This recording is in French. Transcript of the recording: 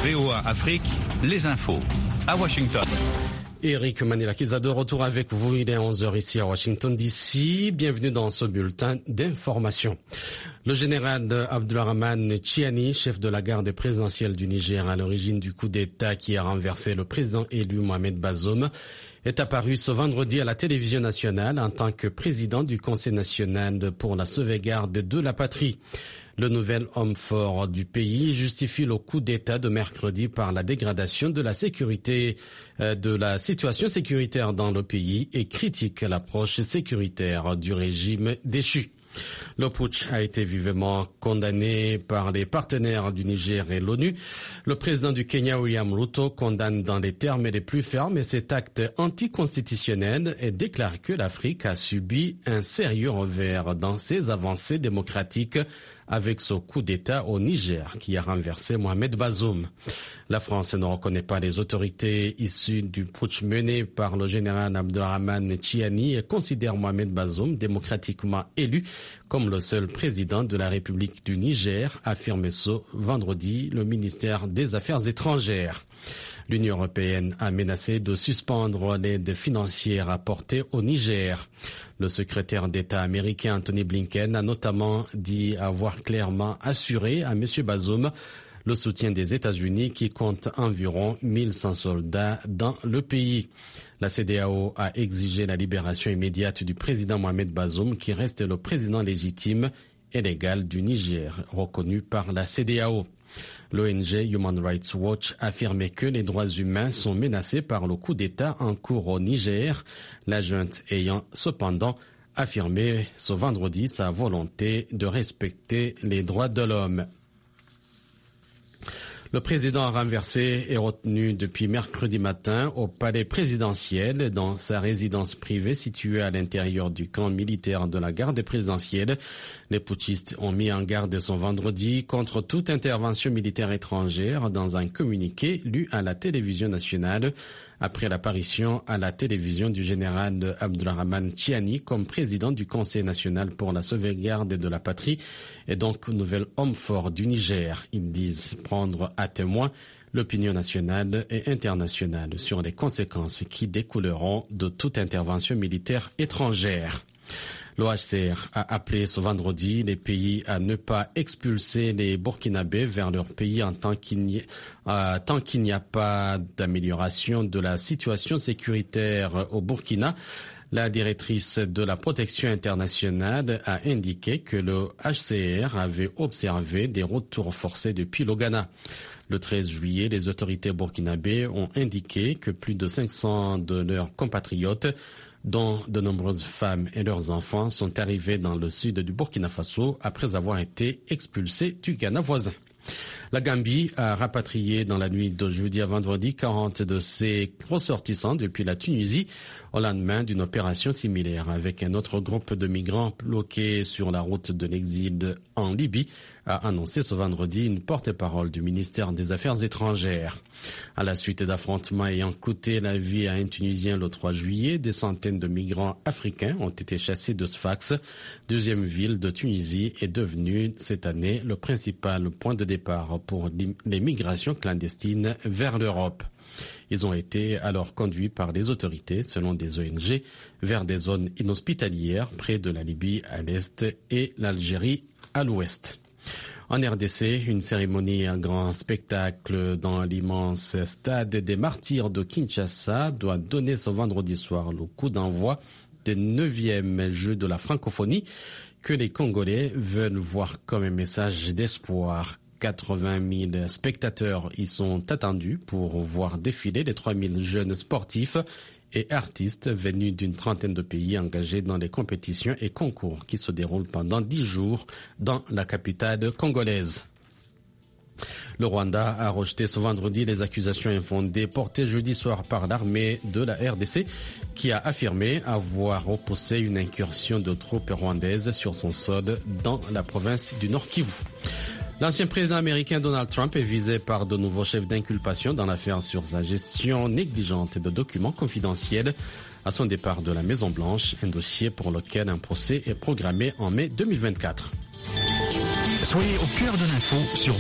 VOA Afrique, les infos à Washington. Eric Manila-Kiza de retour avec vous, il est 11h ici à Washington DC. Bienvenue dans ce bulletin d'information. Le général Abdourahmane Tiani, chef de la garde présidentielle du Niger à l'origine du coup d'État qui a renversé le président élu Mohamed Bazoum, est apparu ce vendredi à la télévision nationale en tant que président du Conseil national pour la sauvegarde de la patrie. Le nouvel homme fort du pays justifie le coup d'État de mercredi par la dégradation de la sécurité, de la situation sécuritaire dans le pays et critique l'approche sécuritaire du régime déchu. Le putsch a été vivement condamné par les partenaires du Niger et l'ONU. Le président du Kenya, William Ruto, condamne dans les termes les plus fermes cet acte anticonstitutionnel et déclare que l'Afrique a subi un sérieux revers dans ses avancées démocratiques avec ce coup d'État au Niger qui a renversé Mohamed Bazoum. La France ne reconnaît pas les autorités issues du putsch mené par le général Abdourahmane Tiani et considère Mohamed Bazoum démocratiquement élu comme le seul président de la République du Niger, a affirmé ce vendredi le ministère des Affaires étrangères. L'Union européenne a menacé de suspendre l'aide financière apportée au Niger. Le secrétaire d'État américain Anthony Blinken a notamment dit avoir clairement assuré à M. Bazoum le soutien des États-Unis qui compte environ 1100 soldats dans le pays. La CEDEAO a exigé la libération immédiate du président Mohamed Bazoum qui reste le président légitime et légal du Niger, reconnu par la CEDEAO. L'ONG Human Rights Watch affirmait que les droits humains sont menacés par le coup d'État en cours au Niger, la junte ayant cependant affirmé ce vendredi sa volonté de respecter les droits de l'homme. Le président renversé est retenu depuis mercredi matin au palais présidentiel dans sa résidence privée située à l'intérieur du camp militaire de la garde présidentielle. Les putschistes ont mis en garde ce vendredi contre toute intervention militaire étrangère dans un communiqué lu à la télévision nationale après l'apparition à la télévision du général Abdourahmane Tiani comme président du Conseil national pour la sauvegarde de la patrie et donc nouvel homme fort du Niger. Ils disent prendre à témoin l'opinion nationale et internationale sur les conséquences qui découleront de toute intervention militaire étrangère. L'OHCR a appelé ce vendredi les pays à ne pas expulser les Burkinabés vers leur pays tant qu'il n'y a pas d'amélioration de la situation sécuritaire au Burkina. La directrice de la protection internationale a indiqué que le HCR avait observé des retours forcés depuis le Ghana. Le 13 juillet, les autorités burkinabées ont indiqué que plus de 500 de leurs compatriotes dont de nombreuses femmes et leurs enfants sont arrivés dans le sud du Burkina Faso après avoir été expulsés du Ghana voisin. La Gambie a rapatrié dans la nuit de jeudi à vendredi 40 de ses ressortissants depuis la Tunisie au lendemain d'une opération similaire avec un autre groupe de migrants bloqués sur la route de l'exil en Libye, a annoncé ce vendredi une porte-parole du ministère des Affaires étrangères. À la suite d'affrontements ayant coûté la vie à un Tunisien le 3 juillet, des centaines de migrants africains ont été chassés de Sfax, deuxième ville de Tunisie, est devenue cette année le principal point de départ pour les migrations clandestines vers l'Europe. Ils ont été alors conduits par les autorités, selon des ONG, vers des zones inhospitalières près de la Libye à l'est et l'Algérie à l'ouest. En RDC, une cérémonie à grand spectacle dans l'immense stade des Martyrs de Kinshasa doit donner ce vendredi soir le coup d'envoi des 9e Jeux de la francophonie que les Congolais veulent voir comme un message d'espoir. 80 000 spectateurs y sont attendus pour voir défiler les 3 000 jeunes sportifs et artistes venus d'une trentaine de pays engagés dans les compétitions et concours qui se déroulent pendant 10 jours dans la capitale congolaise. Le Rwanda a rejeté ce vendredi les accusations infondées portées jeudi soir par l'armée de la RDC qui a affirmé avoir repoussé une incursion de troupes rwandaises sur son sol dans la province du Nord Kivu. L'ancien président américain Donald Trump est visé par de nouveaux chefs d'inculpation dans l'affaire sur sa gestion négligente de documents confidentiels à son départ de la Maison-Blanche, un dossier pour lequel un procès est programmé en mai 2024. Soyez au cœur de l'info sur